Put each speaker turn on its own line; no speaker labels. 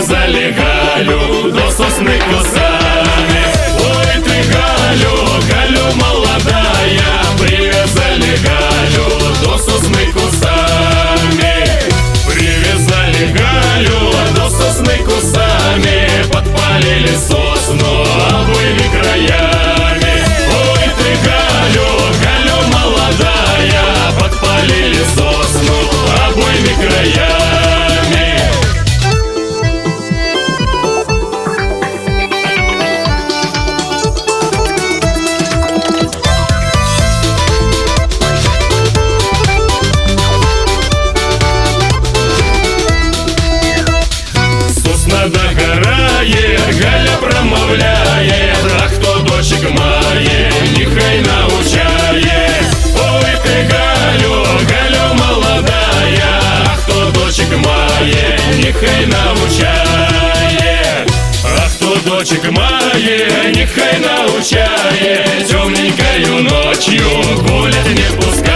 привязали Галю до сосны кусами. Ой ты, Галю, Галю молодая, привязали Галю до сосны кусами. Привязали Галю до сосны кусами, подпалили сосну обоими краями. Ой ты, Галю, Галю молодая, подпалили сосну обоими краями. Догорает, Галя промовляет: а кто дочек моей, нехай научает. Ой ты, Галю, Галю молодая, а кто дочек моей, нехай научает. А кто дочек моей, нехай научает. Темненькою ночью гулять не пускай.